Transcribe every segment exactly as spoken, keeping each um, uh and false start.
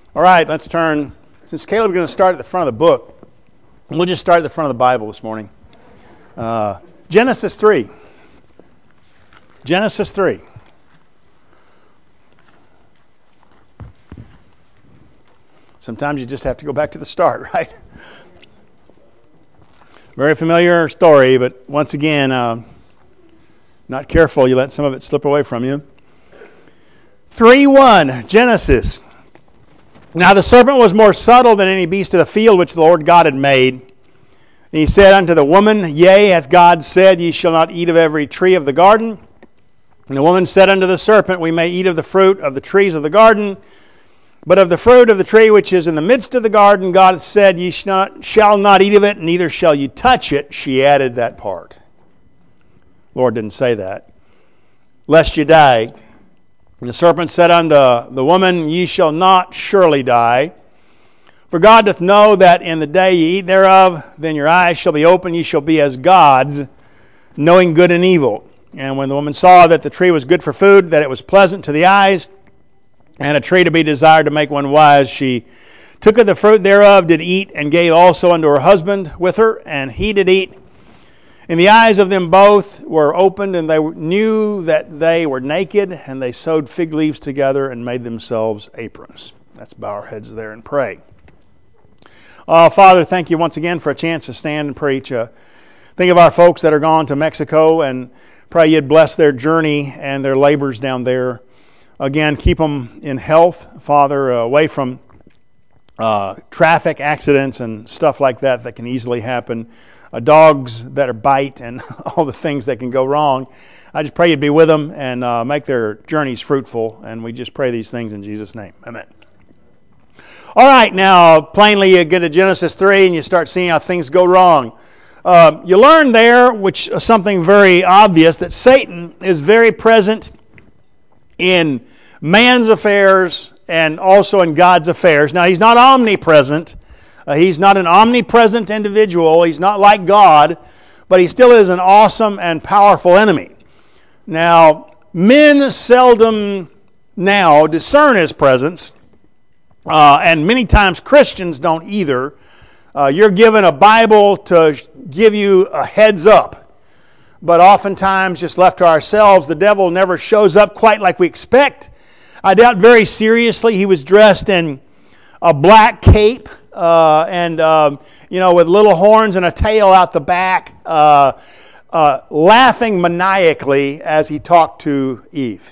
All right, let's turn. Since Caleb's going to start at the front of the book, we'll just start at the front of the Bible this morning. Uh, Genesis three. Genesis three. Sometimes you just have to go back to the start, right? Very familiar story, but once again, uh, not careful, you let some of it slip away from you. three one, Genesis. Now the serpent was more subtle than any beast of the field which the Lord God had made. And he said unto the woman, Yea, hath God said, Ye shall not eat of every tree of the garden? And the woman said unto the serpent, We may eat of the fruit of the trees of the garden, but of the fruit of the tree which is in the midst of the garden, God hath said, Ye shall not, shall not eat of it, neither shall you touch it. She added that part. Lord didn't say that. Lest you die. And the serpent said unto the woman, Ye shall not surely die. For God doth know that in the day ye eat thereof, then your eyes shall be opened, ye shall be as gods, knowing good and evil. And when the woman saw that the tree was good for food, that it was pleasant to the eyes, and a tree to be desired to make one wise, she took of the fruit thereof, did eat, and gave also unto her husband with her, and he did eat. And the eyes of them both were opened, and they knew that they were naked, and they sewed fig leaves together and made themselves aprons. Let's bow our heads there and pray. Uh, Father, thank you once again for a chance to stand and preach. Uh, think of our folks that are gone to Mexico, and pray you'd bless their journey and their labors down there. Again, keep them in health, Father, uh, away from uh, traffic accidents and stuff like that that can easily happen. Uh, dogs that are bite and all the things that can go wrong. I just pray you'd be with them and uh, make their journeys fruitful. And we just pray these things in Jesus' name. Amen. All right, now plainly you get to Genesis three and you start seeing how things go wrong. Uh, you learn there, which is something very obvious, that Satan is very present in man's affairs and also in God's affairs. Now, he's not omnipresent. Uh, he's not an omnipresent individual. He's not like God, but he still is an awesome and powerful enemy. Now, men seldom now discern his presence, uh, and many times Christians don't either. Uh, you're given a Bible to give you a heads up, but oftentimes, just left to ourselves, the devil never shows up quite like we expect. I doubt very seriously he was dressed in a black cape, Uh, and, um, you know, with little horns and a tail out the back, uh, uh, laughing maniacally as he talked to Eve.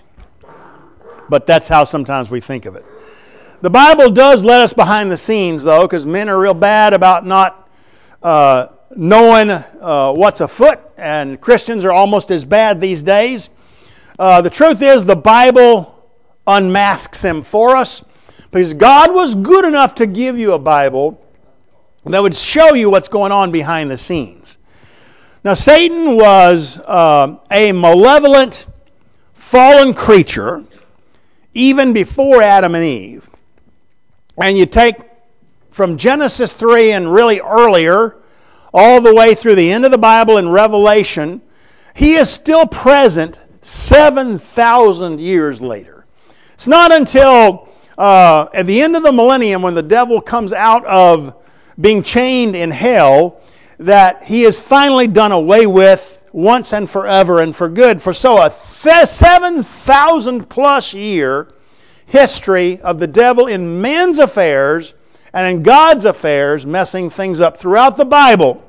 But that's how sometimes we think of it. The Bible does let us behind the scenes, though, because men are real bad about not uh, knowing uh, what's afoot, and Christians are almost as bad these days. Uh, the truth is, the Bible unmasks him for us. Because God was good enough to give you a Bible that would show you what's going on behind the scenes. Now, Satan was uh, a malevolent, fallen creature even before Adam and Eve. And you take from Genesis three and really earlier, all the way through the end of the Bible in Revelation, he is still present seven thousand years later. It's not until Uh, at the end of the millennium, when the devil comes out of being chained in hell, that he is finally done away with once and forever and for good. For so a th- seven thousand plus year history of the devil in men's affairs and in God's affairs, messing things up throughout the Bible.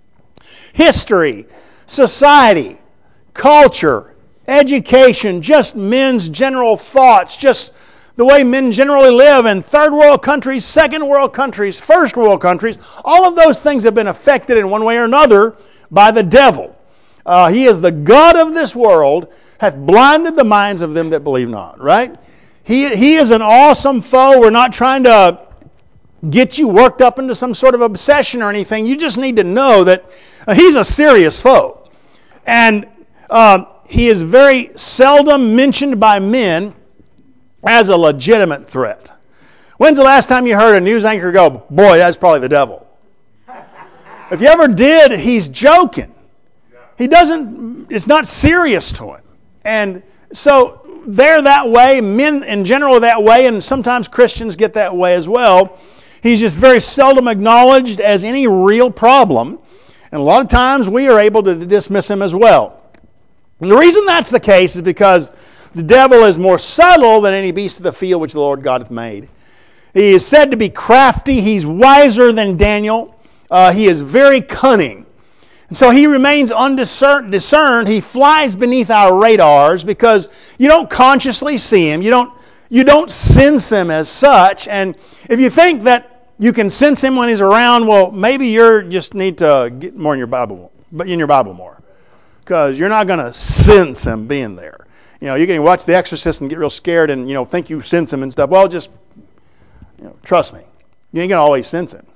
History, society, culture, education, just men's general thoughts, just the way men generally live in third world countries, second world countries, first world countries, all of those things have been affected in one way or another by the devil. Uh, he is the God of this world, hath blinded the minds of them that believe not, right? He, he is an awesome foe. We're not trying to get you worked up into some sort of obsession or anything. You just need to know that uh, he's a serious foe. And uh, he is very seldom mentioned by men as a legitimate threat. When's the last time you heard a news anchor go, boy, that's probably the devil? If you ever did, he's joking. He doesn't, it's not serious to him. And so they're that way. Men in general are that way, and sometimes Christians get that way as well. He's just very seldom acknowledged as any real problem. And a lot of times we are able to dismiss him as well. And the reason that's the case is because the devil is more subtle than any beast of the field which the Lord God hath made. He is said to be crafty. He's wiser than Daniel. Uh, he is very cunning. And so he remains undiscerned. He flies beneath our radars because you don't consciously see him. You don't, you don't sense him as such. And if you think that you can sense him when he's around, well, maybe you just need to get more in your Bible, but in your Bible more, because you're not going to sense him being there. You know, you can watch The Exorcist and get real scared and, you know, think you sense him and stuff. Well, just, you know, trust me, you ain't going to always sense him.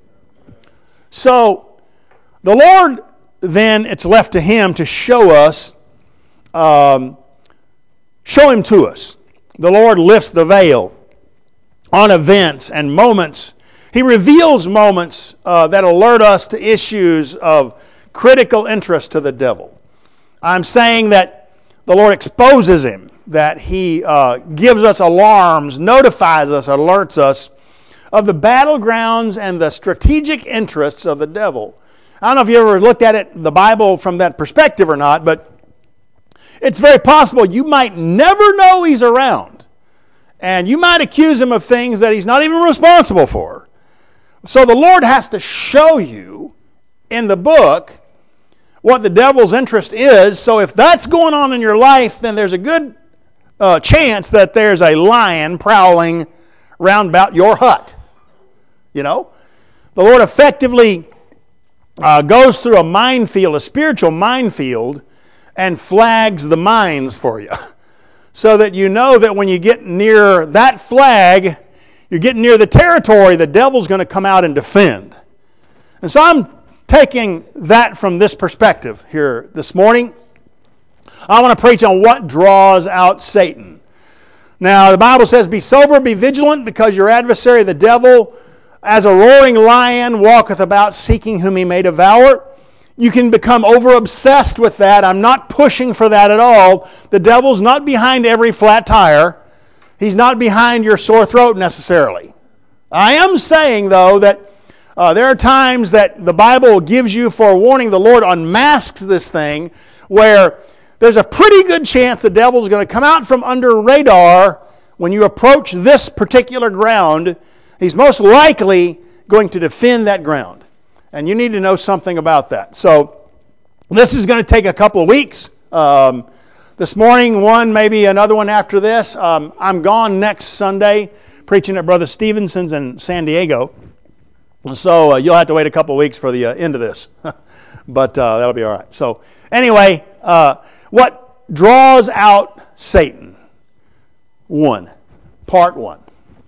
So the Lord, then, it's left to him to show us, um, show him to us. The Lord lifts the veil on events and moments. He reveals moments uh, that alert us to issues of critical interest to the devil. I'm saying that the Lord exposes him, that he uh, gives us alarms, notifies us, alerts us of the battlegrounds and the strategic interests of the devil. I don't know if you ever looked at it, the Bible, from that perspective or not, but it's very possible you might never know he's around. And you might accuse him of things that he's not even responsible for. So the Lord has to show you in the book what the devil's interest is. So if that's going on in your life, then there's a good uh, chance that there's a lion prowling round about your hut. You know? The Lord effectively Uh, goes through a minefield, a spiritual minefield, and flags the mines for you. So that you know that when you get near that flag, you're getting near the territory the devil's going to come out and defend. And so I'm taking that from this perspective here this morning. I want to preach on what draws out Satan. Now, the Bible says, be sober, be vigilant, because your adversary, the devil, as a roaring lion, walketh about seeking whom he may devour. You can become over-obsessed with that. I'm not pushing for that at all. The devil's not behind every flat tire. He's not behind your sore throat necessarily. I am saying, though, that uh, there are times that the Bible gives you forewarning. The Lord unmasks this thing where there's a pretty good chance the devil's going to come out from under radar when you approach this particular ground. He's most likely going to defend that ground. And you need to know something about that. So this is going to take a couple of weeks. Um, this morning, one, maybe another one after this. Um, I'm gone next Sunday preaching at Brother Stevenson's in San Diego. So uh, you'll have to wait a couple of weeks for the uh, end of this. But uh, that'll be all right. So anyway, uh, what draws out Satan? One. Part one.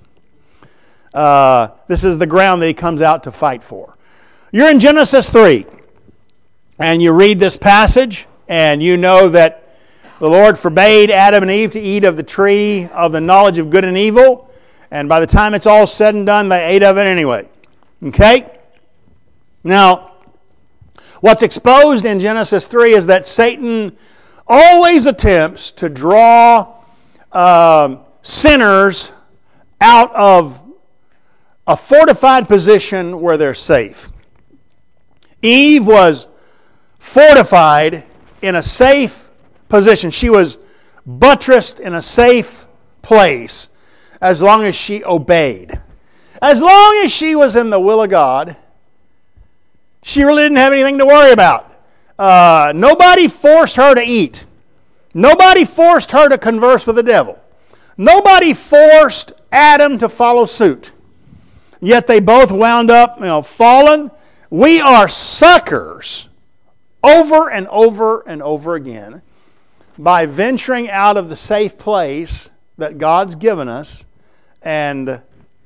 Uh, this is the ground that he comes out to fight for. You're in Genesis three, and you read this passage, and you know that the Lord forbade Adam and Eve to eat of the tree of the knowledge of good and evil, and by the time it's all said and done, they ate of it anyway. Okay? Now, what's exposed in Genesis three is that Satan always attempts to draw um, sinners out of a fortified position where they're safe. Eve was fortified in a safe position. She was buttressed in a safe place as long as she obeyed. As long as she was in the will of God, she really didn't have anything to worry about. Uh, nobody forced her to eat. Nobody forced her to converse with the devil. Nobody forced Adam to follow suit. Yet they both wound up, you know, fallen. We are suckers over and over and over again by venturing out of the safe place that God's given us and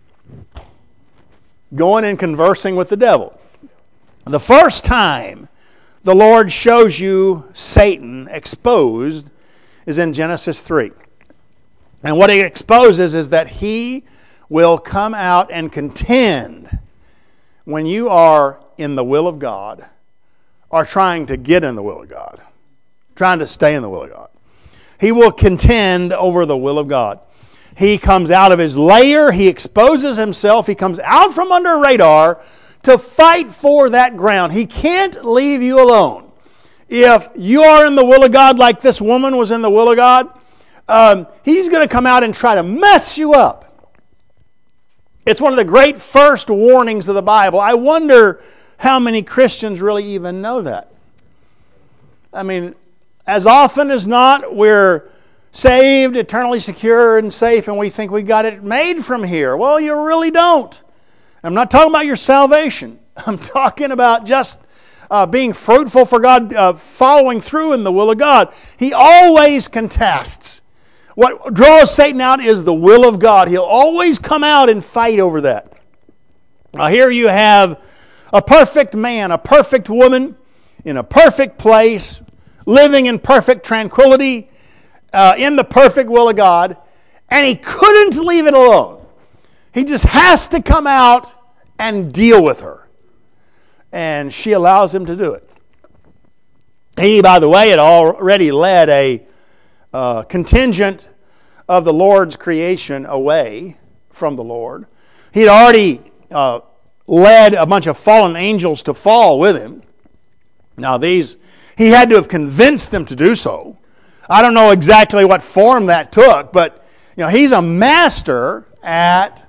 going and conversing with the devil. The first time the Lord shows you Satan exposed is in Genesis three. And what he exposes is that he will come out and contend when you are in the will of God or trying to get in the will of God, trying to stay in the will of God. He will contend over the will of God. He comes out of his lair. He exposes himself. He comes out from under radar to fight for that ground. He can't leave you alone. If you are in the will of God like this woman was in the will of God, um, he's going to come out and try to mess you up. It's one of the great first warnings of the Bible. I wonder how many Christians really even know that. I mean, as often as not, we're saved, eternally secure and safe, and we think we got it made from here. Well, you really don't. I'm not talking about your salvation. I'm talking about just uh, being fruitful for God, uh, following through in the will of God. He always contests. What draws Satan out is the will of God. He'll always come out and fight over that. Now here you have a perfect man, a perfect woman, in a perfect place, living in perfect tranquility, uh, in the perfect will of God, and he couldn't leave it alone. He just has to come out and deal with her. And she allows him to do it. He, by the way, had already led a uh, contingent of the Lord's creation away from the Lord. He had already uh, led a bunch of fallen angels to fall with him. Now these, he had to have convinced them to do so. I don't know exactly what form that took, but you know, he's a master at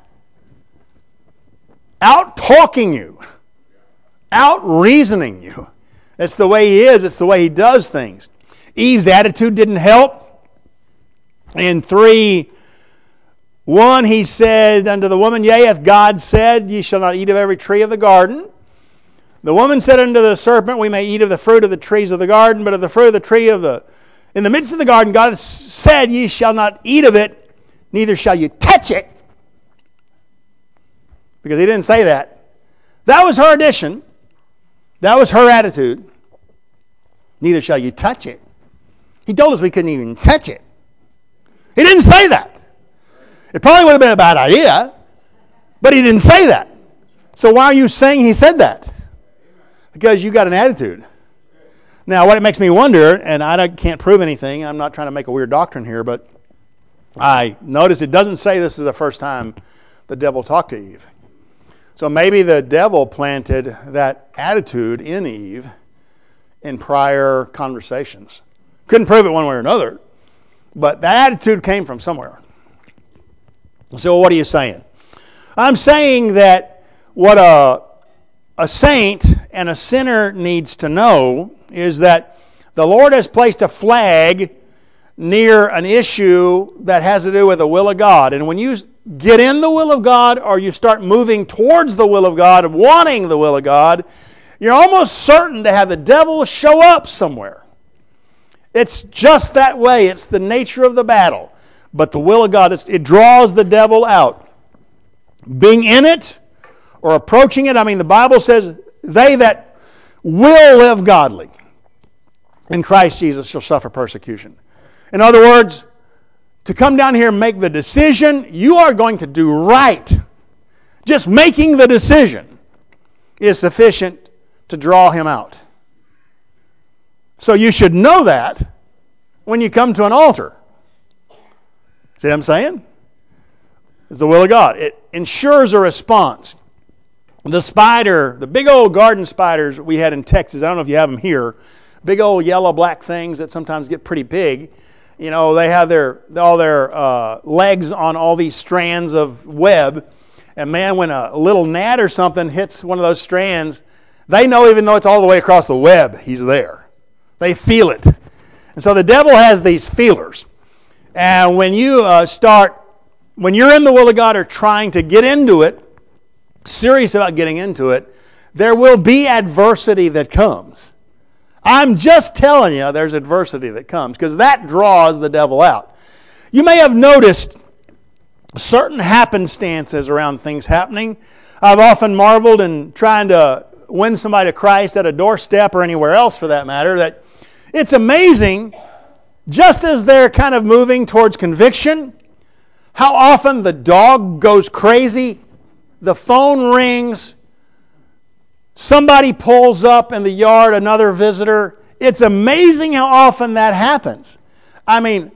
out-talking you, out-reasoning you. That's the way he is. It's the way he does things. Eve's attitude didn't help. In three one, he said unto the woman, Yea, hath God said, Ye shall not eat of every tree of the garden. The woman said unto the serpent, We may eat of the fruit of the trees of the garden, but of the fruit of the tree of the... In the midst of the garden, God said, Ye shall not eat of it, neither shall you touch it. Because he didn't say that. That was her addition. That was her attitude. Neither shall you touch it. He told us we couldn't even touch it. He didn't say that. It probably would have been a bad idea, but he didn't say that. So why are you saying he said that? Because you got an attitude. Now, what it makes me wonder, and I can't prove anything, I'm not trying to make a weird doctrine here, but I notice it doesn't say this is the first time the devil talked to Eve. So maybe the devil planted that attitude in Eve in prior conversations. Couldn't prove it one way or another, but that attitude came from somewhere. So what are you saying? I'm saying that what a, a saint and a sinner needs to know is that the Lord has placed a flag near an issue that has to do with the will of God. And when you get in the will of God or you start moving towards the will of God, wanting the will of God, you're almost certain to have the devil show up somewhere. It's just that way. It's the nature of the battle. But the will of God, it draws the devil out. Being in it or approaching it, I mean, the Bible says, they that will live godly in Christ Jesus shall suffer persecution. In other words, to come down here and make the decision, you are going to do right. Just making the decision is sufficient to draw him out. So you should know that when you come to an altar. See what I'm saying? It's the will of God. It ensures a response. The spider, the big old garden spiders we had in Texas, I don't know if you have them here, big old yellow black things that sometimes get pretty big. You know, they have their all their uh, legs on all these strands of web. And man, when a little gnat or something hits one of those strands, they know even though it's all the way across the web, he's there. They feel it. And so the devil has these feelers. And when you uh, start, when you're in the will of God or trying to get into it, serious about getting into it, there will be adversity that comes. I'm just telling you, there's adversity that comes because that draws the devil out. You may have noticed certain happenstances around things happening. I've often marveled in trying to win somebody to Christ at a doorstep or anywhere else for that matter, that it's amazing, just as they're kind of moving towards conviction, how often the dog goes crazy, the phone rings, somebody pulls up in the yard, another visitor. It's amazing how often that happens. I mean,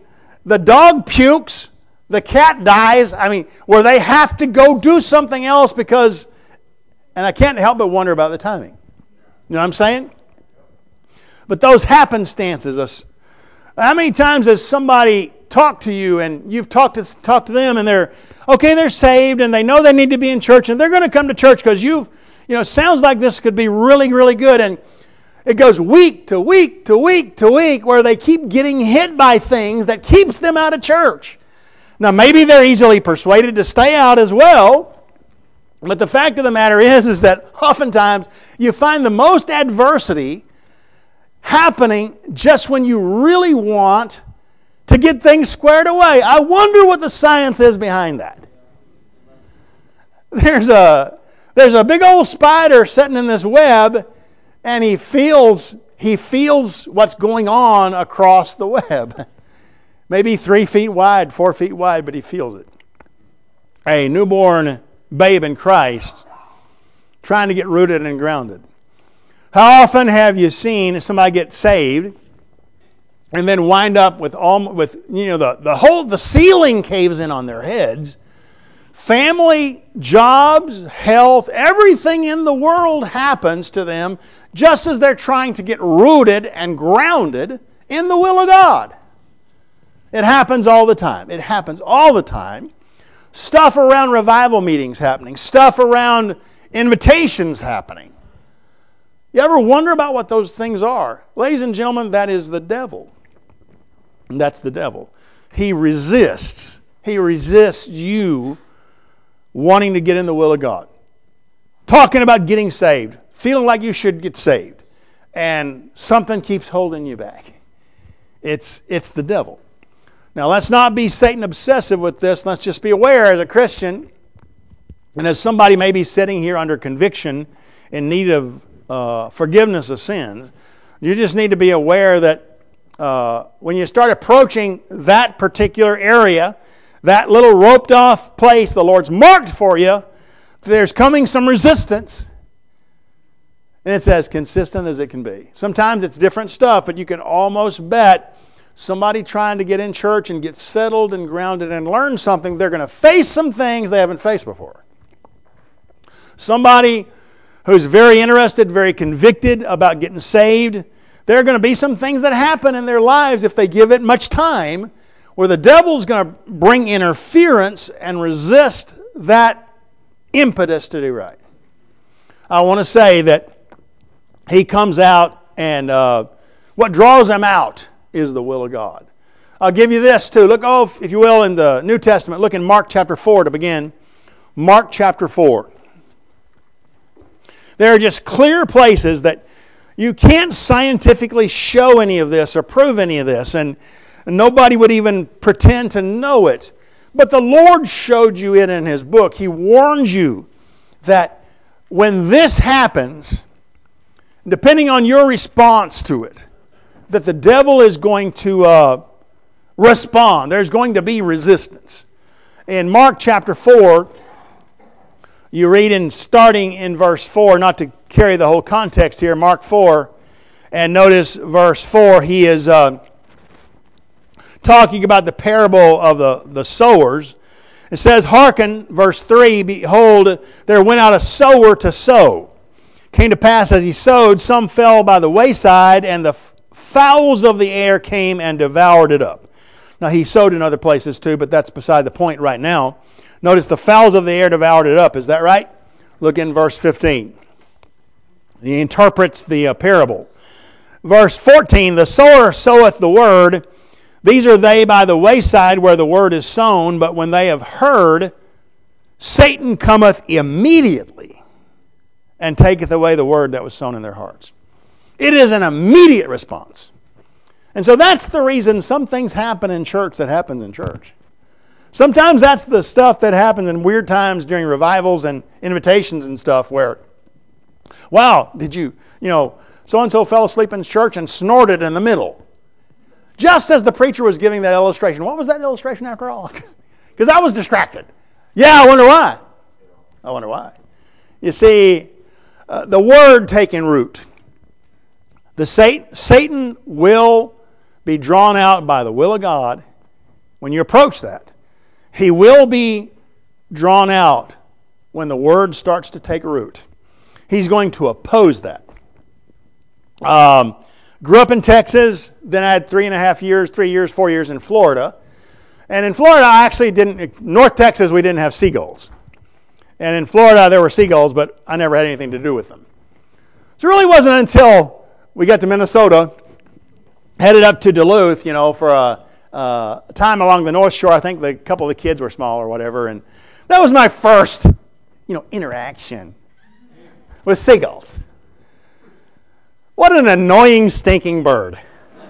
the dog pukes, the cat dies. I mean, where they have to go do something else because, and I can't help but wonder about the timing. You know what I'm saying? But those happenstances, how many times has somebody talked to you and you've talked to, talked to them and they're, okay, they're saved and they know they need to be in church and they're going to come to church because you've, you know, it sounds like this could be really, really good. And it goes week to week to week to week where they keep getting hit by things that keeps them out of church. Now, maybe they're easily persuaded to stay out as well. But the fact of the matter is, is that oftentimes you find the most adversity happening just when you really want to get things squared away. I wonder what the science is behind that. There's a there's a big old spider sitting in this web, and he feels he feels what's going on across the web. Maybe three feet wide, four feet wide, but he feels it. A newborn babe in Christ trying to get rooted and grounded. How often have you seen somebody get saved and then wind up with all with you know the, the whole the ceiling caves in on their heads? Family, jobs, health, everything in the world happens to them just as they're trying to get rooted and grounded in the will of God. It happens all the time. It happens all the time. Stuff around revival meetings happening. Stuff around invitations happening. You ever wonder about what those things are? Ladies and gentlemen, that is the devil. And that's the devil. He resists. He resists you wanting to get in the will of God. Talking about getting saved. Feeling like you should get saved. And something keeps holding you back. It's, it's the devil. Now, let's not be Satan obsessive with this. Let's just be aware as a Christian, and as somebody may be sitting here under conviction in need of uh, forgiveness of sins, you just need to be aware that uh, when you start approaching that particular area, that little roped off place the Lord's marked for you, there's coming some resistance. And it's as consistent as it can be. Sometimes it's different stuff, but you can almost bet somebody trying to get in church and get settled and grounded and learn something, they're going to face some things they haven't faced before. Somebody who's very interested, very convicted about getting saved, there are going to be some things that happen in their lives if they give it much time where the devil's going to bring interference and resist that impetus to do right. I want to say that he comes out and uh, what draws him out is the will of God. I'll give you this too. Look, oh, if you will, in the New Testament. Look in Mark chapter four to begin. Mark chapter four. There are just clear places that you can't scientifically show any of this or prove any of this, and nobody would even pretend to know it. But the Lord showed you it in His book. He warns you that when this happens, depending on your response to it, that the devil is going to uh, respond. There's going to be resistance. In Mark chapter four, you read in starting in verse four, not to carry the whole context here, Mark four, and notice verse four, he is uh, talking about the parable of the, the sowers. It says, hearken, verse three, behold, there went out a sower to sow. Came to pass as he sowed, some fell by the wayside, and the fowls of the air came and devoured it up. Now, he sowed in other places too, but that's beside the point right now. Notice the fowls of the air devoured it up. Is that right? Look in verse fifteen. He interprets the uh, parable. Verse fourteen, the sower soweth the word. These are they by the wayside where the word is sown, but when they have heard, Satan cometh immediately and taketh away the word that was sown in their hearts. It is an immediate response. And so that's the reason some things happen in church that happens in church. Sometimes that's the stuff that happens in weird times during revivals and invitations and stuff where, wow, did you, you know, so-and-so fell asleep in church and snorted in the middle. Just as the preacher was giving that illustration. What was that illustration after all? Because I was distracted. Yeah, I wonder why. I wonder why. You see, uh, the word taking root. The Satan, Satan will be drawn out by the will of God when you approach that. He will be drawn out when the Word starts to take root. He's going to oppose that. Um, grew up in Texas, then I had three and a half years, three years, four years in Florida. And in Florida, I actually didn't, North Texas, we didn't have seagulls. And in Florida, there were seagulls, but I never had anything to do with them. So it really wasn't until we got to Minnesota, headed up to Duluth, you know, for a, a time along the North Shore. I think the couple of the kids were small or whatever. And that was my first, you know, interaction with seagulls. What an annoying, stinking bird.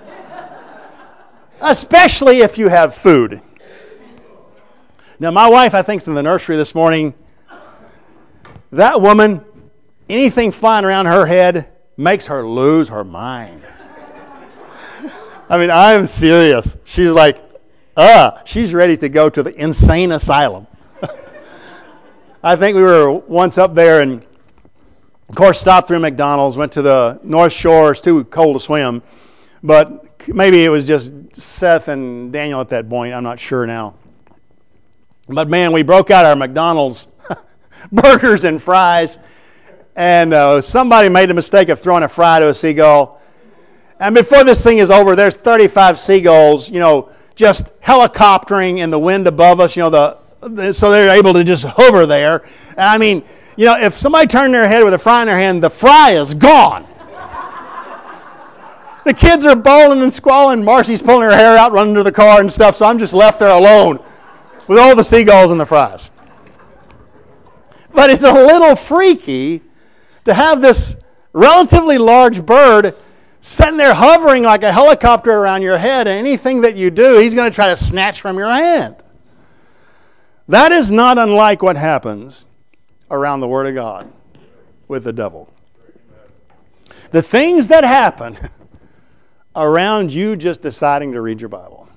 Especially if you have food. Now, my wife, I think, is in the nursery this morning. That woman, anything flying around her head makes her lose her mind. I mean, I am serious. She's like, uh, she's ready to go to the insane asylum. I think we were once up there and, of course, stopped through McDonald's, went to the North Shore. It's too cold to swim. But maybe it was just Seth and Daniel at that point. I'm not sure now. But, man, we broke out our McDonald's burgers and fries. And uh, somebody made the mistake of throwing a fry to a seagull. And before this thing is over, there's thirty-five seagulls, you know, just helicoptering in the wind above us, you know, the, the so they're able to just hover there. And I mean, you know, if somebody turned their head with a fry in their hand, the fry is gone. The kids are bawling and squalling. Marcy's pulling her hair out, running to the car and stuff, so I'm just left there alone with all the seagulls and the fries. But it's a little freaky to have this relatively large bird sitting there hovering like a helicopter around your head, and anything that you do, he's going to try to snatch from your hand. That is not unlike what happens around the Word of God with the devil. The things that happen around you just deciding to read your Bible.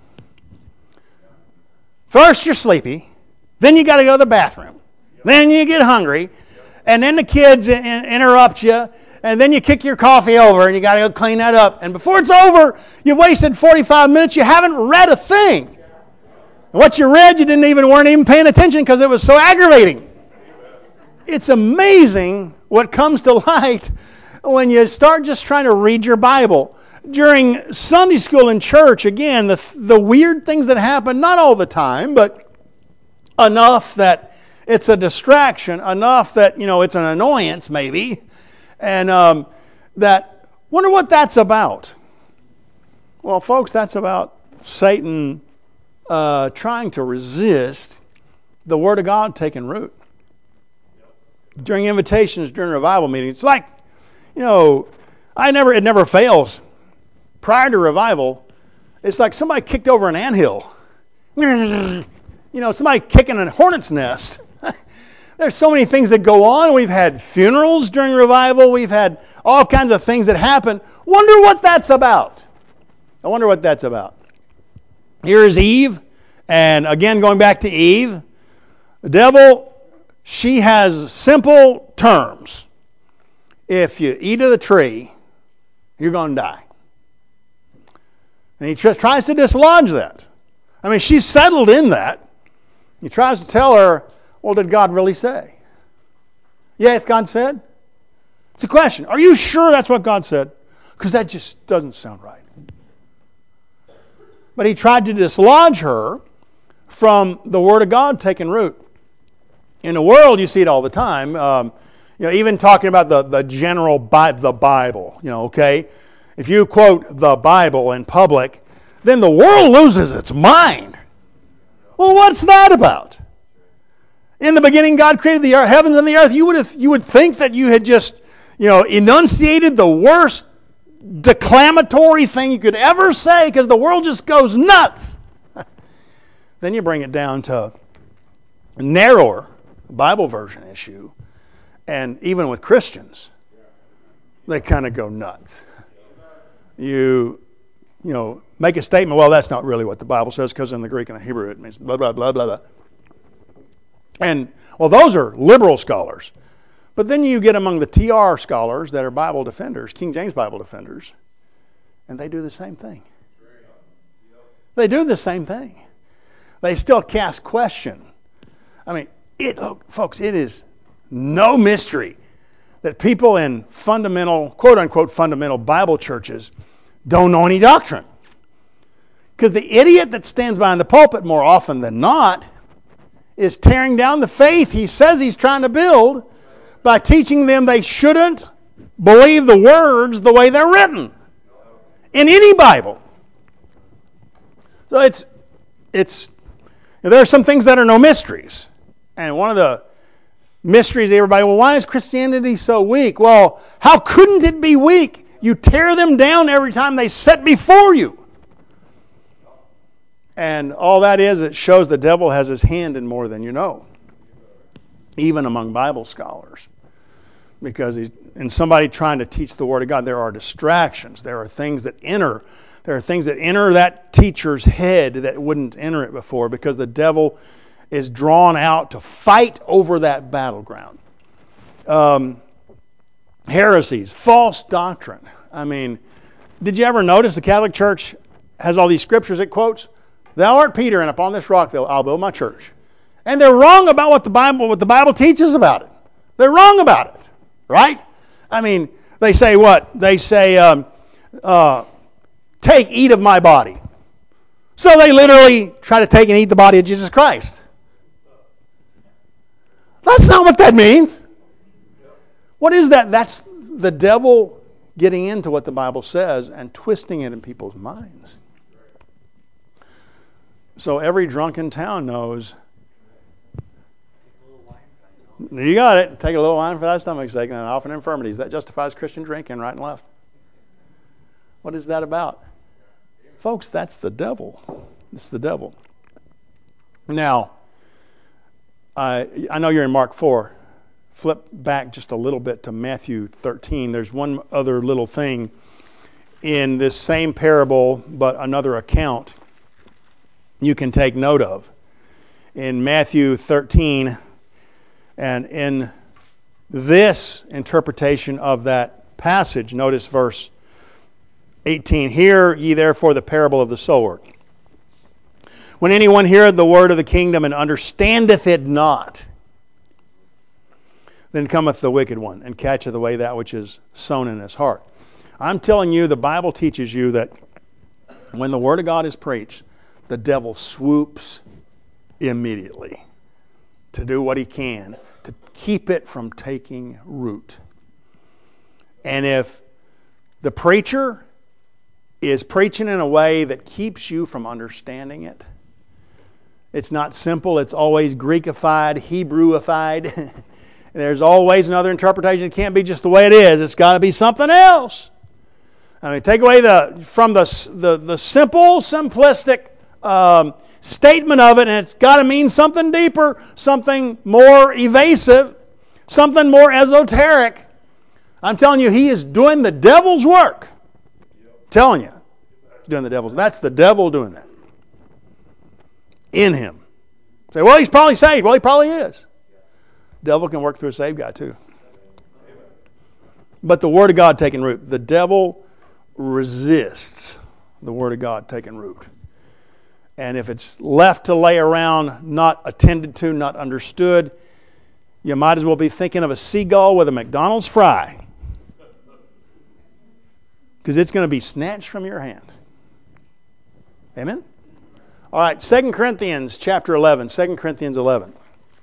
First, you're sleepy. Then you got to go to the bathroom. Then you get hungry. And then the kids in- interrupt you. And then you kick your coffee over and you got to go clean that up. And before it's over, you've wasted forty-five minutes. You haven't read a thing. And what you read, you didn't even weren't even paying attention because it was so aggravating. It's amazing what comes to light when you start just trying to read your Bible. During Sunday school in church, again, the, the weird things that happen, not all the time, but enough that it's a distraction, enough that, you know, it's an annoyance maybe, and um, that, wonder what that's about. Well, folks, that's about Satan uh, trying to resist the Word of God taking root. During invitations, during revival meetings, it's like, you know, I never, it never fails. Prior to revival, it's like somebody kicked over an anthill. You know, somebody kicking a hornet's nest. There's so many things that go on. We've had funerals during revival. We've had all kinds of things that happen. Wonder what that's about. I wonder what that's about. Here is Eve. And again, going back to Eve, the devil, she has simple terms. If you eat of the tree, you're going to die. And he tr- tries to dislodge that. I mean, she's settled in that. He tries to tell her, well, did God really say? Yeah, if God said. It's a question. Are you sure that's what God said? Because that just doesn't sound right. But he tried to dislodge her from the Word of God taking root. In the world, you see it all the time. Um, you know, even talking about the, the general Bi- the Bible, you know, okay? If you quote the Bible in public, then the world loses its mind. Well, what's that about? In the beginning, God created the earth, heavens and the earth. You would have, you would think that you had just, you know, enunciated the worst declamatory thing you could ever say because the world just goes nuts. Then you bring it down to a narrower Bible version issue, and even with Christians, they kind of go nuts. You, you know, make a statement, well, that's not really what the Bible says because in the Greek and the Hebrew it means blah, blah, blah, blah, blah. And, well, those are liberal scholars. But then you get among the T R scholars that are Bible defenders, King James Bible defenders, and they do the same thing. They do the same thing. They still cast question. I mean, it, oh, folks, it is no mystery that people in fundamental, quote-unquote fundamental Bible churches don't know any doctrine. Because the idiot that stands behind the pulpit more often than not is tearing down the faith he says he's trying to build by teaching them they shouldn't believe the words the way they're written in any Bible. So it's, it's there are some things that are no mysteries. And one of the mysteries, everybody, well, why is Christianity so weak? Well, how couldn't it be weak? You tear them down every time they set before you. And all that is, it shows the devil has his hand in more than you know, even among Bible scholars. Because he's, in somebody trying to teach the Word of God, there are distractions. There are things that enter. There are things that enter that teacher's head that wouldn't enter it before, because the devil is drawn out to fight over that battleground. Um, heresies, false doctrine. I mean, did you ever notice the Catholic Church has all these scriptures it quotes? Thou art Peter, and upon this rock I'll build my church. And they're wrong about what the Bible, what the Bible teaches about it. They're wrong about it, right? I mean, they say what? They say, um, uh, take, eat of my body. So they literally try to take and eat the body of Jesus Christ. That's not what that means. What is that? That's the devil getting into what the Bible says and twisting it in people's minds. So every drunk in town knows. You got it. Take a little wine for thy stomach's sake, and often infirmities. That justifies Christian drinking right and left. What is that about? Folks, that's the devil. It's the devil. Now, I I know you're in Mark four. Flip back just a little bit to Matthew thirteen. There's one other little thing in this same parable, but another account you can take note of. In Matthew thirteen, and in this interpretation of that passage, notice verse eighteen. Hear ye therefore the parable of the sower. When anyone heareth the word of the kingdom and understandeth it not, then cometh the wicked one and catcheth away that which is sown in his heart. I'm telling you, the Bible teaches you that when the word of God is preached, the devil swoops immediately to do what he can to keep it from taking root. And if the preacher is preaching in a way that keeps you from understanding it, it's not simple, it's always Greekified, Hebrewified. There's always another interpretation. It can't be just the way it is. It's got to be something else. I mean, take away the from the the, the simple, simplistic um, statement of it, and it's got to mean something deeper, something more evasive, something more esoteric. I'm telling you, he is doing the devil's work. I'm telling you, he's doing the devil's. That's the devil doing that in him. Say, well, he's probably saved. Well, he probably is. Devil can work through a saved guy too. But the Word of God taking root. The devil resists the Word of God taking root. And if it's left to lay around, not attended to, not understood, you might as well be thinking of a seagull with a McDonald's fry. Because it's going to be snatched from your hand. Amen? All right, Second Corinthians chapter eleven. Second Corinthians eleven.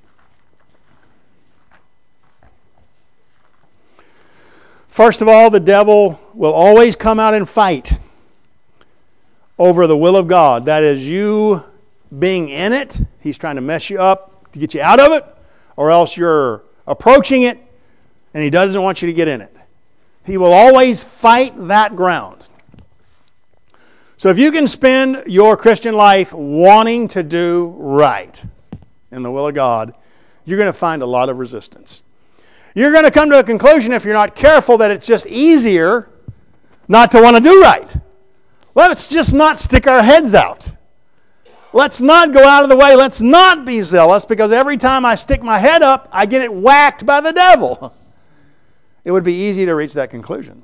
First of all, the devil will always come out and fight over the will of God. That is, you being in it, he's trying to mess you up to get you out of it, or else you're approaching it and he doesn't want you to get in it. He will always fight that ground. So if you can spend your Christian life wanting to do right in the will of God, you're going to find a lot of resistance. You're going to come to a conclusion, if you're not careful, that it's just easier not to want to do right. Let's just not stick our heads out. Let's not go out of the way. Let's not be zealous, because every time I stick my head up, I get it whacked by the devil. It would be easy to reach that conclusion.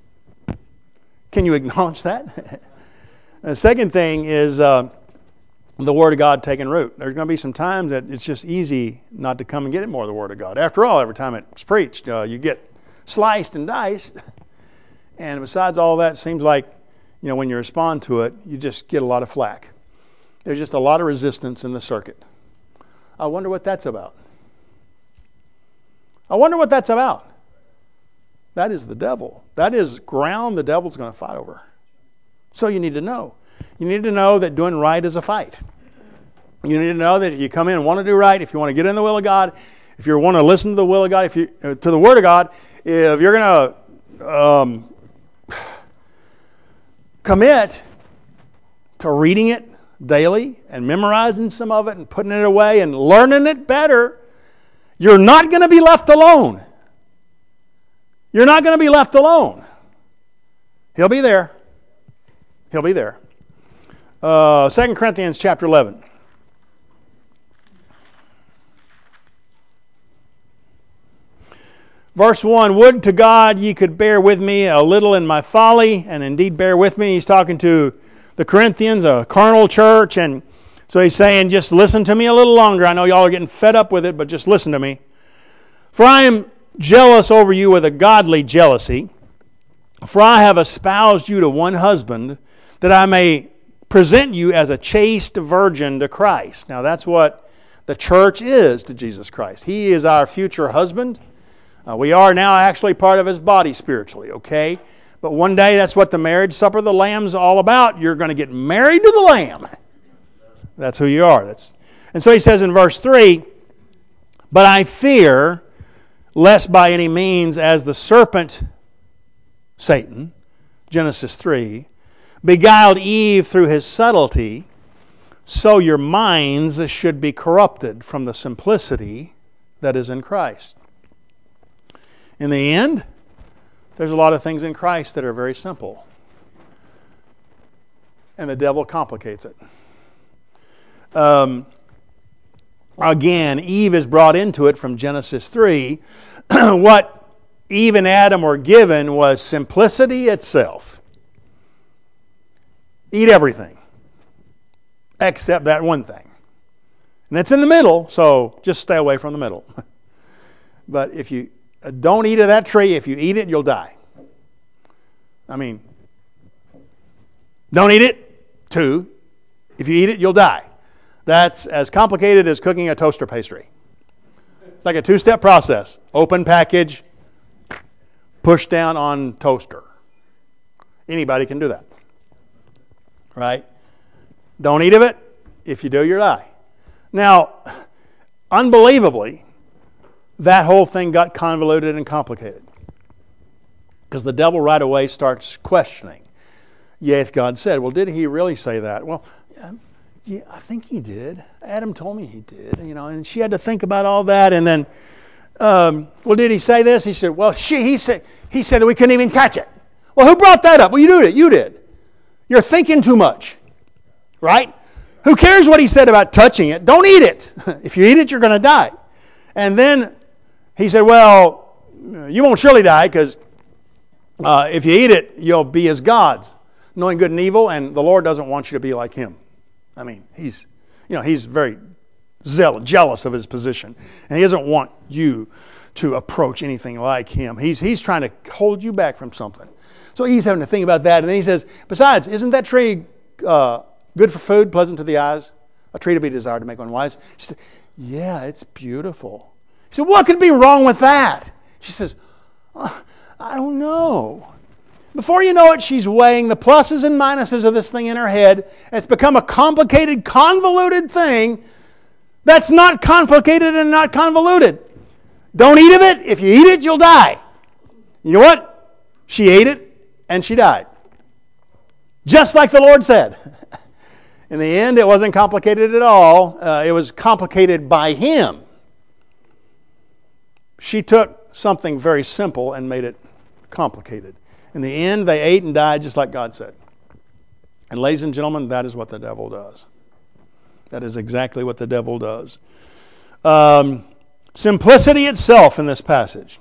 Can you acknowledge that? The second thing is, uh, the Word of God taking root. There's going to be some times that it's just easy not to come and get it more of the Word of God. After all, every time it's preached, uh, you get sliced and diced. And besides all that, it seems like, you know, when you respond to it, you just get a lot of flack. There's just a lot of resistance in the circuit. I wonder what that's about. I wonder what that's about. That is the devil. That is ground the devil's going to fight over. So you need to know. You need to know that doing right is a fight. You need to know that if you come in and want to do right, if you want to get in the will of God, if you want to listen to the will of God, if you uh, to the Word of God, if you're going to um, commit to reading it daily and memorizing some of it and putting it away and learning it better, you're not going to be left alone. You're not going to be left alone. He'll be there. He'll be there. Uh, Second Corinthians chapter eleven. Verse one, would to God ye could bear with me a little in my folly, and indeed bear with me. He's talking to the Corinthians, a carnal church, and so he's saying, just listen to me a little longer. I know y'all are getting fed up with it, but just listen to me. For I am jealous over you with a godly jealousy, for I have espoused you to one husband, that I may present you as a chaste virgin to Christ. Now that's what the church is to Jesus Christ. He is our future husband. Uh, we are now actually part of His body spiritually, okay? But one day that's what the marriage supper of the Lamb's all about. You're going to get married to the Lamb. That's who you are. That's, and so he says in verse three, but I fear lest by any means as the serpent, Satan, Genesis three, beguiled Eve through his subtlety, so your minds should be corrupted from the simplicity that is in Christ. In the end, there's a lot of things in Christ that are very simple. And the devil complicates it. Um, again, Eve is brought into it from Genesis three. What Eve and Adam were given was simplicity itself. Eat everything except that one thing. And it's in the middle, so just stay away from the middle. But if you don't eat of that tree, if you eat it, you'll die. I mean, don't eat it. Two, if you eat it, you'll die. That's as complicated as cooking a toaster pastry. It's like a two-step process. Open package, push down on toaster. Anybody can do that. Right? Don't eat of it. If you do, you'll die. Now, unbelievably, that whole thing got convoluted and complicated. Because the devil right away starts questioning. Yea, if God said, well, did He really say that? Well, yeah, I think He did. Adam told me He did. You know, and she had to think about all that. And then, um, well, did He say this? He said, well, she, he said, he said that we couldn't even touch it. Well, who brought that up? Well, you did. You did. You're thinking too much, right? Who cares what He said about touching it? Don't eat it. If you eat it, you're going to die. And then he said, well, you won't surely die because uh, if you eat it, you'll be as gods, knowing good and evil, and the Lord doesn't want you to be like Him. I mean, He's, you know, He's very zealous, jealous of His position, and He doesn't want you to approach anything like Him. He's, he's trying to hold you back from something. So He's having to think about that. And then he says, besides, isn't that tree uh, good for food, pleasant to the eyes? A tree to be desired to make one wise? She said, yeah, it's beautiful. He said, what could be wrong with that? She says, oh, I don't know. Before you know it, she's weighing the pluses and minuses of this thing in her head. It's become a complicated, convoluted thing that's not complicated and not convoluted. Don't eat of it. If you eat it, you'll die. You know what? She ate it. And she died. Just like the Lord said. In the end, it wasn't complicated at all. Uh, it was complicated by Him. She took something very simple and made it complicated. In the end, they ate and died just like God said. And ladies and gentlemen, that is what the devil does. That is exactly what the devil does. Um, simplicity itself in this passage.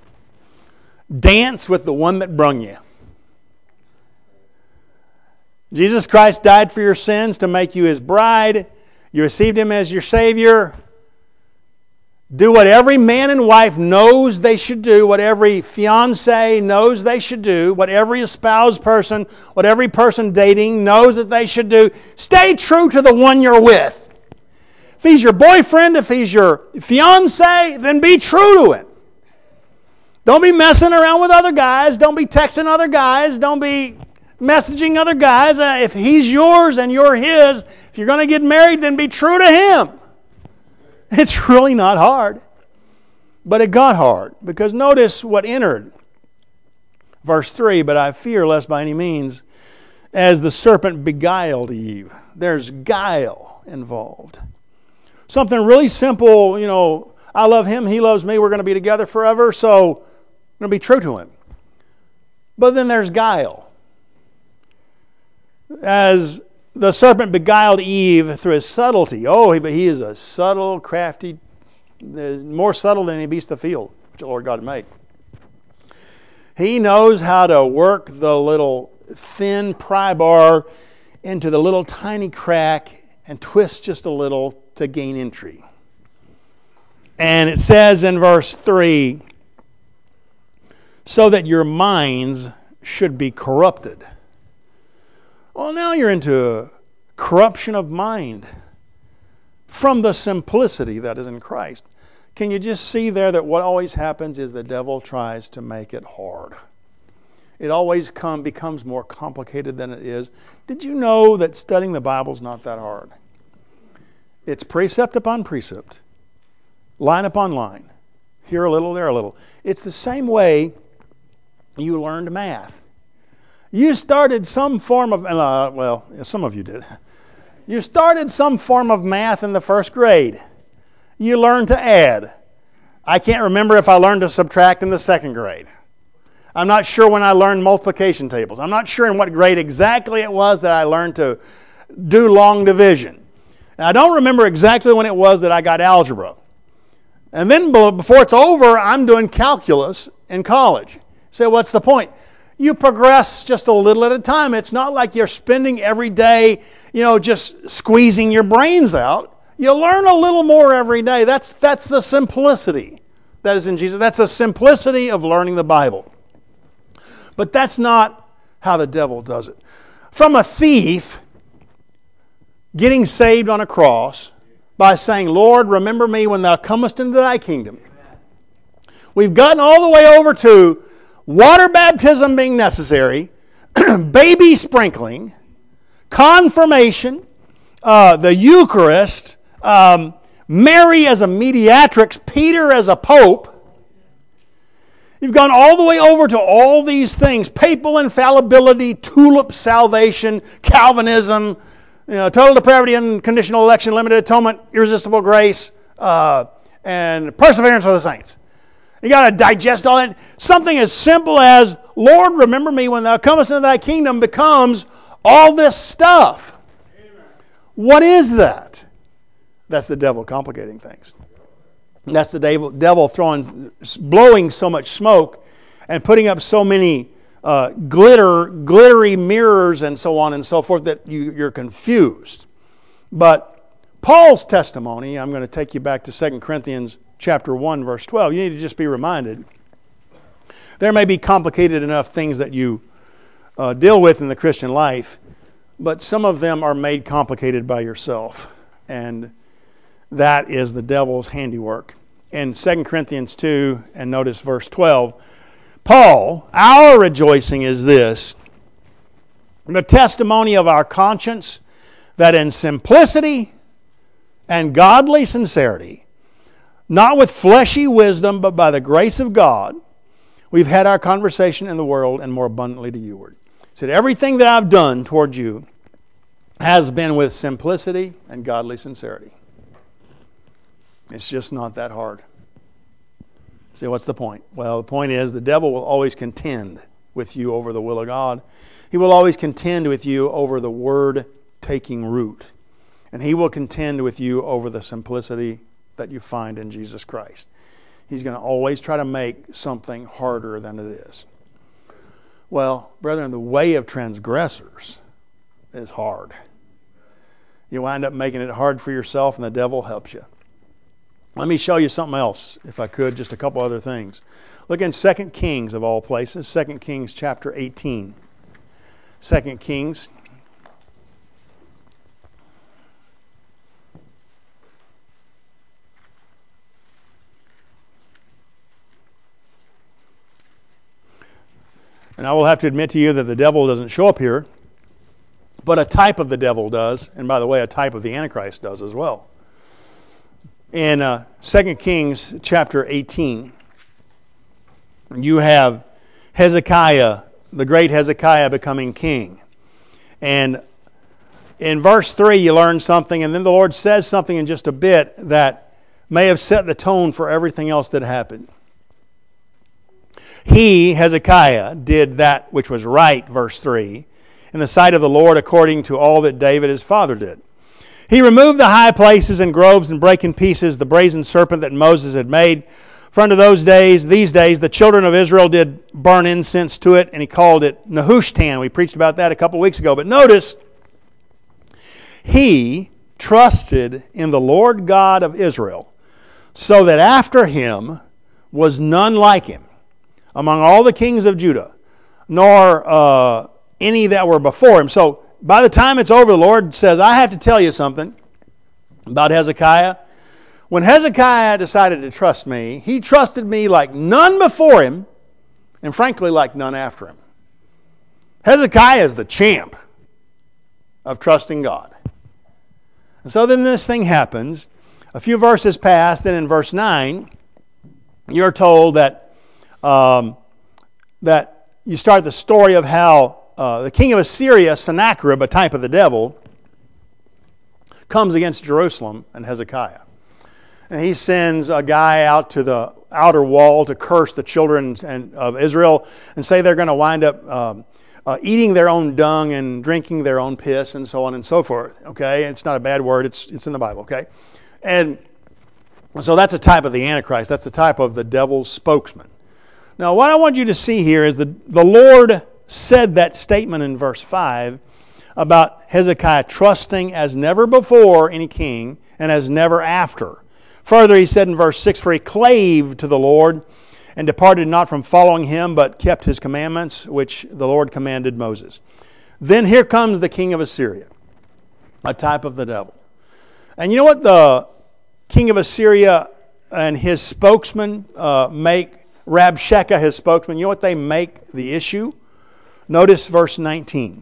Dance with the one that brung you. Jesus Christ died for your sins to make you His bride. You received Him as your Savior. Do what every man and wife knows they should do, what every fiancé knows they should do, what every espoused person, what every person dating knows that they should do. Stay true to the one you're with. If he's your boyfriend, if he's your fiancé, then be true to him. Don't be messing around with other guys. Don't be texting other guys. Don't be messaging other guys. Uh, if he's yours and you're his, if you're going to get married, then be true to him. It's really not hard. But it got hard. Because notice what entered. Verse three, but I fear lest by any means, as the serpent beguiled Eve. There's guile involved. Something really simple, you know, I love him, he loves me, we're going to be together forever, so I'm going to be true to him. But then there's guile. As the serpent beguiled Eve through his subtlety. Oh, but he is a subtle, crafty, more subtle than any beast of the field, which the Lord God made. He knows how to work the little thin pry bar into the little tiny crack and twist just a little to gain entry. And it says in verse three, so that your minds should be corrupted. Well, now you're into corruption of mind from the simplicity that is in Christ. Can you just see there that what always happens is the devil tries to make it hard. It always come, becomes more complicated than it is. Did you know that studying the Bible is not that hard? It's precept upon precept, line upon line, here a little, there a little. It's the same way you learned math. You started some form of, uh, well, some of you did. You started some form of math in the first grade. You learned to add. I can't remember if I learned to subtract in the second grade. I'm not sure when I learned multiplication tables. I'm not sure in what grade exactly it was that I learned to do long division. And I don't remember exactly when it was that I got algebra. And then before it's over, I'm doing calculus in college. So what's the point? You progress just a little at a time. It's not like you're spending every day, you know, just squeezing your brains out. You learn a little more every day. That's, that's the simplicity that is in Jesus. That's the simplicity of learning the Bible. But that's not how the devil does it. From a thief getting saved on a cross by saying, Lord, remember me when thou comest into thy kingdom. We've gotten all the way over to water baptism being necessary, baby sprinkling, confirmation, uh, the Eucharist, um, Mary as a mediatrix, Peter as a pope. You've gone all the way over to all these things. Papal infallibility, tulip salvation, Calvinism, you know, total depravity, unconditional election, limited atonement, irresistible grace, uh, and perseverance of the saints. You got to digest all that. Something as simple as, Lord, remember me when thou comest into thy kingdom becomes all this stuff. Amen. What is that? That's the devil complicating things. That's the devil, devil throwing, blowing so much smoke and putting up so many uh, glitter, glittery mirrors and so on and so forth that you, you're confused. But Paul's testimony, I'm going to take you back to Second Corinthians chapter one, verse twelve. You need to just be reminded. There may be complicated enough things that you uh, deal with in the Christian life, but some of them are made complicated by yourself. And that is the devil's handiwork. In Second Corinthians two, and notice verse twelve, Paul, our rejoicing is this, the testimony of our conscience, that in simplicity and godly sincerity, not with fleshy wisdom, but by the grace of God, we've had our conversation in the world and more abundantly to youward. He said, everything that I've done toward you has been with simplicity and godly sincerity. It's just not that hard. See, what's the point? Well, the point is the devil will always contend with you over the will of God. He will always contend with you over the Word taking root. And he will contend with you over the simplicity that you find in Jesus Christ. He's going to always try to make something harder than it is. Well, brethren, the way of transgressors is hard. You wind up making it hard for yourself, and the devil helps you. Let me show you something else, if I could, just a couple other things. Look in Second Kings, of all places, Second Kings chapter eighteen. Second Kings. And I will have to admit to you that the devil doesn't show up here, but a type of the devil does. And by the way, a type of the Antichrist does as well. In uh, Second Kings chapter eighteen, you have Hezekiah, the great Hezekiah, becoming king. And in verse three, you learn something, and then the Lord says something in just a bit that may have set the tone for everything else that happened. He, Hezekiah, did that which was right, verse three, in the sight of the Lord, according to all that David his father did. He removed the high places and groves and brake in pieces the brazen serpent that Moses had made. For unto those days, these days, the children of Israel did burn incense to it, and he called it Nehushtan. We preached about that a couple weeks ago. But notice, he trusted in the Lord God of Israel, so that after him was none like him among all the kings of Judah, nor uh, any that were before him. So by the time it's over, the Lord says, I have to tell you something about Hezekiah. When Hezekiah decided to trust me, he trusted me like none before him, and frankly, like none after him. Hezekiah is the champ of trusting God. And so then this thing happens. A few verses pass, then in verse nine, you're told that Um, that you start the story of how uh, the king of Assyria, Sennacherib, a type of the devil, comes against Jerusalem and Hezekiah. And he sends a guy out to the outer wall to curse the children and, of Israel and say they're going to wind up um, uh, eating their own dung and drinking their own piss and so on and so forth. Okay, it's not a bad word. It's it's in the Bible. Okay, and so that's a type of the Antichrist. That's the type of the devil's spokesman. Now, what I want you to see here is that the Lord said that statement in verse five about Hezekiah trusting as never before any king and as never after. Further, he said in verse six, for he clave to the Lord and departed not from following him, but kept his commandments, which the Lord commanded Moses. Then here comes the king of Assyria, a type of the devil. And you know what the king of Assyria and his spokesman uh, make Rabshakeh, his spokesman, you know what they make the issue? Notice verse nineteen.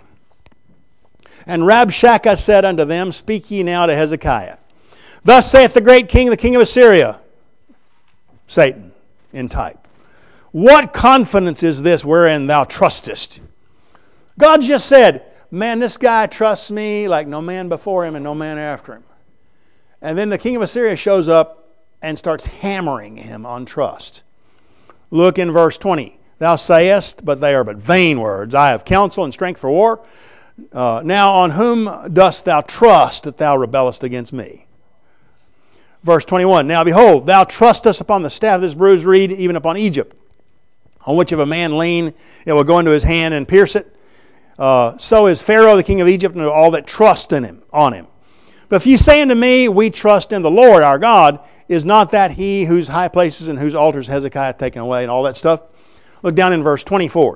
And Rabshakeh said unto them, speak ye now to Hezekiah. Thus saith the great king, the king of Assyria, Satan in type. What confidence is this wherein thou trustest? God just said, man, this guy trusts me like no man before him and no man after him. And then the king of Assyria shows up and starts hammering him on trust. Look in verse twenty. Thou sayest, but they are but vain words. I have counsel and strength for war. Uh, now on whom dost thou trust that thou rebellest against me? Verse twenty-one. Now behold, thou trustest upon the staff of this bruised reed, even upon Egypt, on which if a man lean, it will go into his hand and pierce it. Uh, so is Pharaoh the king of Egypt and all that trust in him, on him. But if you say unto me, we trust in the Lord our God, is not that he whose high places and whose altars Hezekiah hath taken away and all that stuff? Look down in verse twenty-four.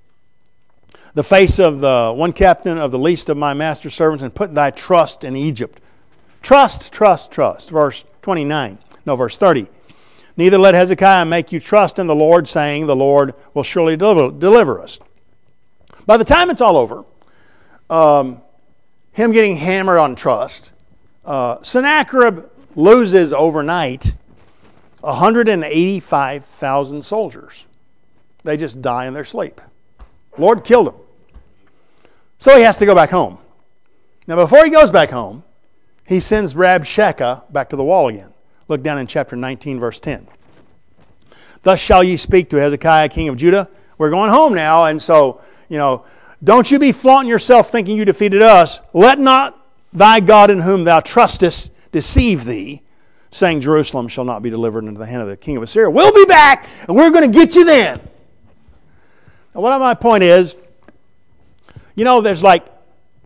The face of the one captain of the least of my master's servants, and put thy trust in Egypt. Trust, trust, trust. Verse twenty-nine. No, verse thirty. Neither let Hezekiah make you trust in the Lord, saying, the Lord will surely deliver, deliver us. By the time it's all over, um, him getting hammered on trust, uh, Sennacherib loses overnight one hundred eighty-five thousand soldiers. They just die in their sleep. Lord killed them. So he has to go back home. Now before he goes back home, he sends Rabshakeh back to the wall again. Look down in chapter nineteen, verse ten. Thus shall ye speak to Hezekiah, king of Judah. We're going home now, and so, you know, don't you be flaunting yourself thinking you defeated us. Let not thy God in whom thou trustest deceive thee, saying Jerusalem shall not be delivered into the hand of the king of Assyria. We'll be back, and we're going to get you then. Now, what my point is, you know, there's like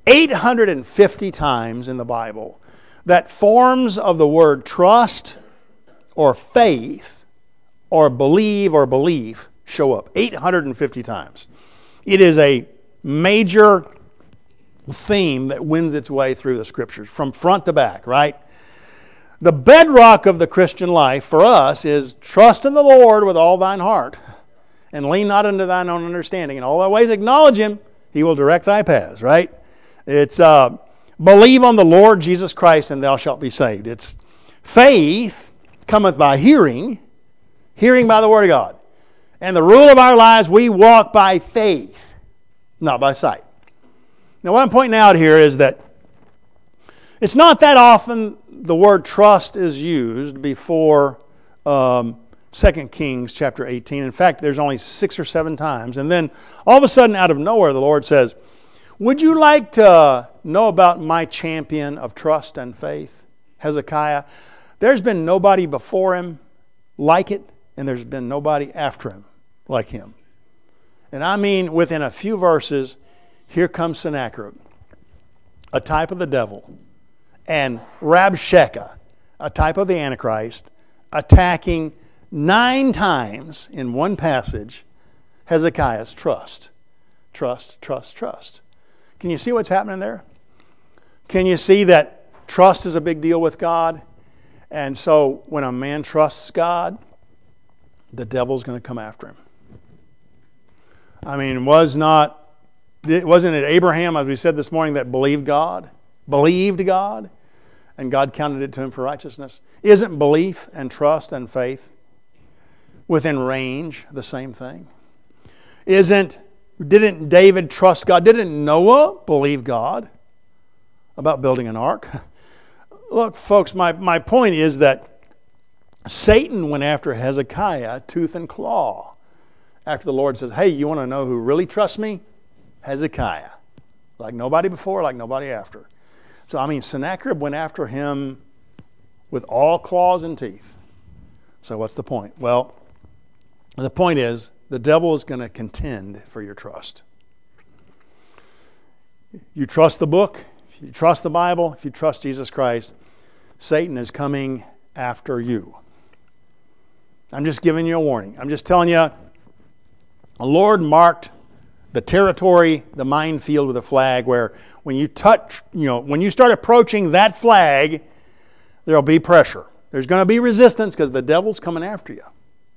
eight hundred fifty times in the Bible that forms of the word trust or faith or believe or belief show up. eight hundred fifty times. It is a major theme that wins its way through the Scriptures from front to back, right? The bedrock of the Christian life for us is trust in the Lord with all thine heart and lean not unto thine own understanding. In all thy ways acknowledge Him, He will direct thy paths, right? It's uh, believe on the Lord Jesus Christ and thou shalt be saved. It's faith cometh by hearing, hearing by the Word of God. And the rule of our lives, we walk by faith, not by sight. Now what I'm pointing out here is that it's not that often the word trust is used before um, Second Kings chapter eighteen. In fact, there's only six or seven times. And then all of a sudden, out of nowhere, the Lord says, would you like to know about my champion of trust and faith, Hezekiah? There's been nobody before him like it, and there's been nobody after him like him. And I mean, within a few verses, here comes Sennacherib, a type of the devil, and Rabshakeh, a type of the Antichrist, attacking nine times in one passage Hezekiah's trust. Trust, trust, trust. Can you see what's happening there? Can you see that trust is a big deal with God? And so when a man trusts God, the devil's going to come after him. I mean, was not, wasn't it Abraham, as we said this morning, that believed God? Believed God? And God counted it to him for righteousness. Isn't belief and trust and faith within range the same thing? Isn't, didn't David trust God? Didn't Noah believe God about building an ark? Look, folks, my, my point is that Satan went after Hezekiah tooth and claw after the Lord says, hey, you want to know who really trusts me? Hezekiah. Like nobody before, like nobody after. So, I mean, Sennacherib went after him with all claws and teeth. So what's the point? Well, the point is the devil is going to contend for your trust. You trust the book, if you trust the Bible, if you trust Jesus Christ, Satan is coming after you. I'm just giving you a warning. I'm just telling you, the Lord marked the territory, the minefield with a flag where when you touch, you know, when you start approaching that flag, there'll be pressure. There's going to be resistance because the devil's coming after you.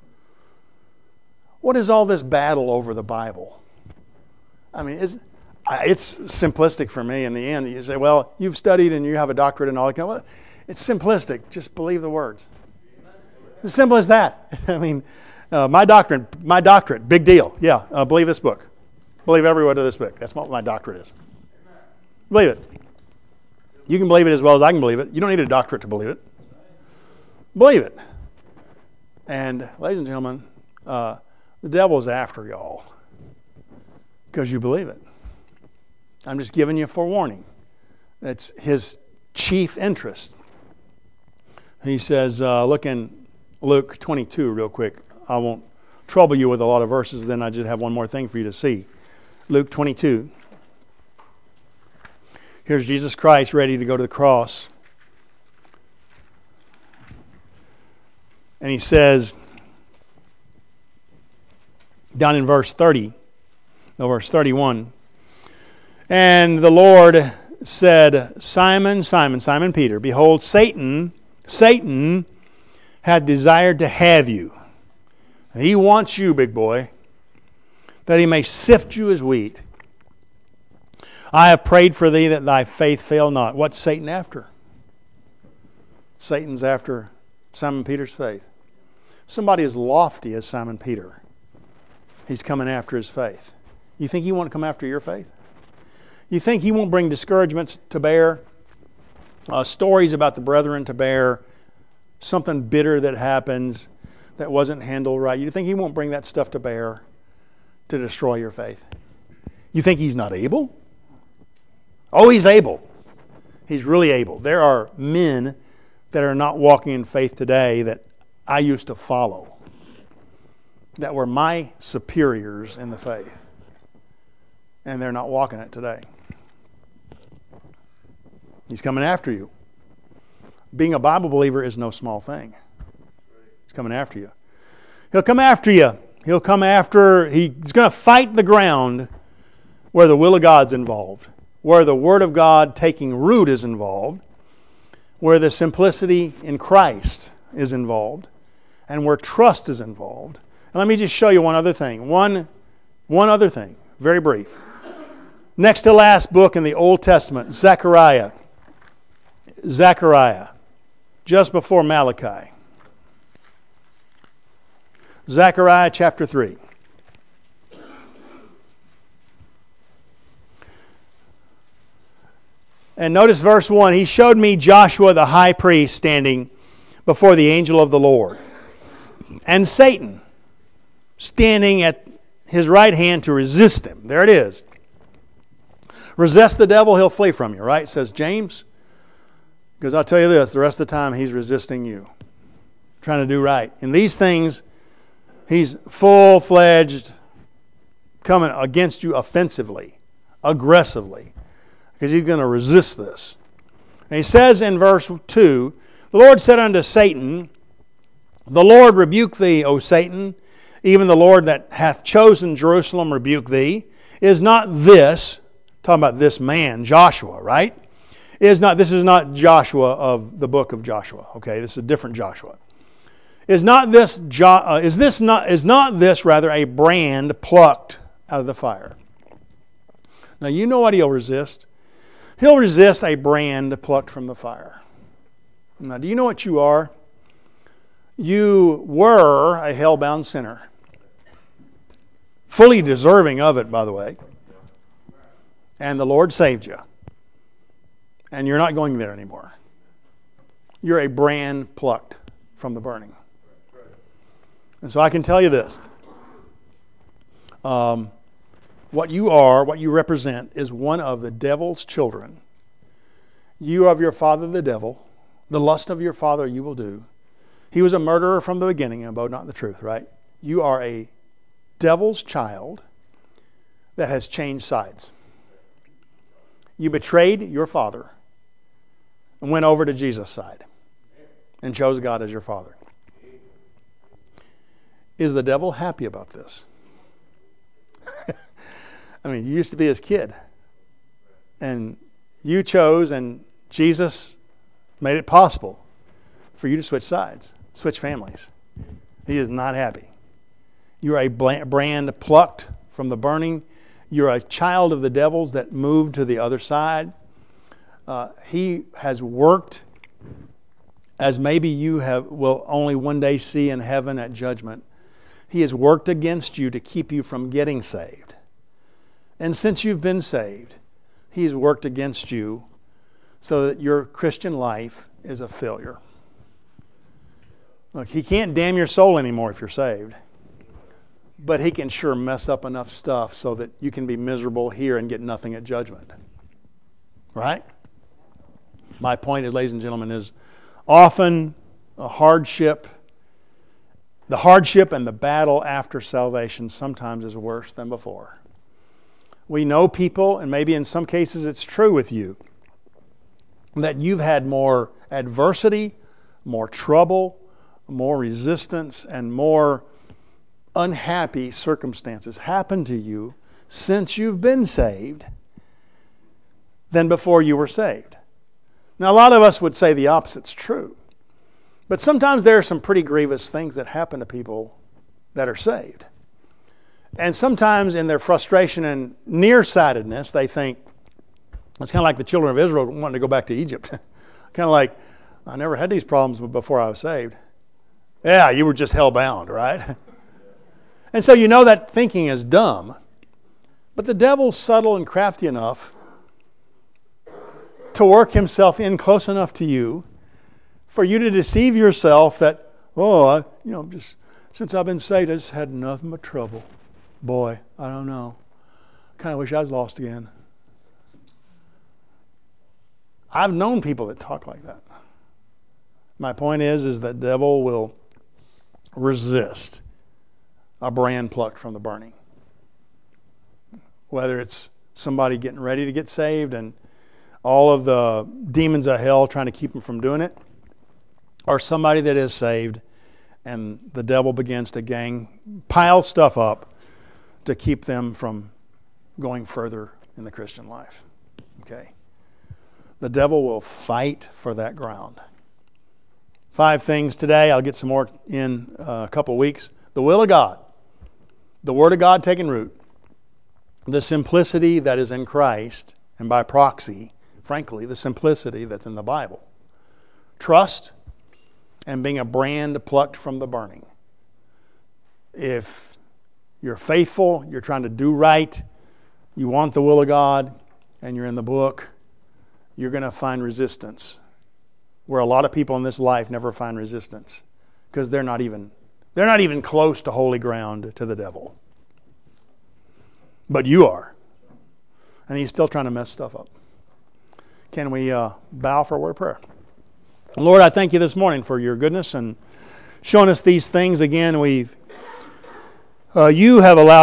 What is all this battle over the Bible? I mean, it's, it's simplistic for me in the end. You say, well, you've studied and you have a doctorate and all that kind of, well, it's simplistic. Just believe the words. It's as simple as that. I mean, uh, my doctorate, my doctorate, big deal. Yeah, uh, believe this book. Believe every word of this book. That's what my doctorate is. Believe it. You can believe it as well as I can believe it. You don't need a doctorate to believe it. Believe it. And, ladies and gentlemen, uh, the devil is after y'all because you believe it. I'm just giving you forewarning. That's his chief interest. He says, uh, look in Luke twenty-two real quick. I won't trouble you with a lot of verses, then I just have one more thing for you to see. Luke twenty-two. Here's Jesus Christ ready to go to the cross. And he says, down in verse thirty, no, verse thirty-one, and the Lord said, Simon, Simon, Simon Peter, behold, Satan, Satan had desired to have you. He wants you, big boy, that he may sift you as wheat. I have prayed for thee that thy faith fail not. What's Satan after? Satan's after Simon Peter's faith. Somebody as lofty as Simon Peter, he's coming after his faith. You think he won't come after your faith? You think he won't bring discouragements to bear? Uh, stories about the brethren to bear? Something bitter that happens that wasn't handled right? You think he won't bring that stuff to bear to destroy your faith? You think he's not able? Oh, he's able. He's really able. There are men that are not walking in faith today that I used to follow, that were my superiors in the faith, and they're not walking it today. He's coming after you. Being a Bible believer is no small thing. He's coming after you. He'll come after you. He'll come after, he's going to fight the ground where the will of God's involved, where the Word of God taking root is involved, where the simplicity in Christ is involved, and where trust is involved. And let me just show you one other thing. One, one other thing, very brief. Next to last book in the Old Testament, Zechariah. Zechariah, just before Malachi. Zechariah chapter three. And notice verse one. He showed me Joshua the high priest standing before the angel of the Lord, and Satan standing at his right hand to resist him. There it is. Resist the devil, he'll flee from you, right? Says James. Because I'll tell you this, the rest of the time he's resisting you. Trying to do right. In these things, he's full-fledged coming against you offensively, aggressively. Because he's going to resist this. And he says in verse two, the Lord said unto Satan, the Lord rebuke thee, O Satan, even the Lord that hath chosen Jerusalem rebuke thee. Is not this, talking about this man, Joshua, right? Is not this is not Joshua of the book of Joshua. Okay, this is a different Joshua. Is not this jo- uh, is this not is not this rather a brand plucked out of the fire? Now you know what he'll resist. He'll resist a brand plucked from the fire. Now, do you know what you are? You were a hell-bound sinner. Fully deserving of it, by the way. And the Lord saved you. And you're not going there anymore. You're a brand plucked from the burning. And so I can tell you this. Um, what you are, what you represent, is one of the devil's children. You of your father the devil. The lust of your father you will do. He was a murderer from the beginning and abode not the truth, right? You are a devil's child that has changed sides. You betrayed your father and went over to Jesus' side and chose God as your father. Is the devil happy about this? I mean, you used to be his kid. And you chose, and Jesus made it possible for you to switch sides, switch families. He is not happy. You're a brand plucked from the burning. You're a child of the devil's that moved to the other side. Uh, he has worked, as maybe you have will only one day see in heaven at judgment. He has worked against you to keep you from getting saved. And since you've been saved, He's worked against you so that your Christian life is a failure. Look, He can't damn your soul anymore if you're saved. But He can sure mess up enough stuff so that you can be miserable here and get nothing at judgment. Right? My point, ladies and gentlemen, is often a hardship, the hardship and the battle after salvation sometimes is worse than before. We know people, and maybe in some cases it's true with you, that you've had more adversity, more trouble, more resistance, and more unhappy circumstances happen to you since you've been saved than before you were saved. Now, a lot of us would say the opposite's true. But sometimes there are some pretty grievous things that happen to people that are saved. And sometimes in their frustration and nearsightedness, they think, it's kind of like the children of Israel wanting to go back to Egypt. Kind of like, I never had these problems before I was saved. Yeah, you were just hell-bound, right? And so you know that thinking is dumb. But the devil's subtle and crafty enough to work himself in close enough to you for you to deceive yourself that, oh, I, you know, just since I've been saved, I just had nothing but trouble. Boy, I don't know. Kind of wish I was lost again. I've known people that talk like that. My point is, is that the devil will resist a brand plucked from the burning. Whether it's somebody getting ready to get saved and all of the demons of hell trying to keep them from doing it, or somebody that is saved and the devil begins to gang, pile stuff up to keep them from going further in the Christian life. Okay? The devil will fight for that ground. Five things today. I'll get some more in a couple weeks. The will of God. The Word of God taking root. The simplicity that is in Christ, and by proxy, frankly, the simplicity that's in the Bible. Trust, and being a brand plucked from the burning. If you're faithful, you're trying to do right, you want the will of God, and you're in the book, you're going to find resistance. Where a lot of people in this life never find resistance. Because they're not even they're not even close to holy ground to the devil. But you are. And he's still trying to mess stuff up. Can we uh, bow for a word of prayer? Lord, I thank you this morning for your goodness and showing us these things again. We've uh, you have allowed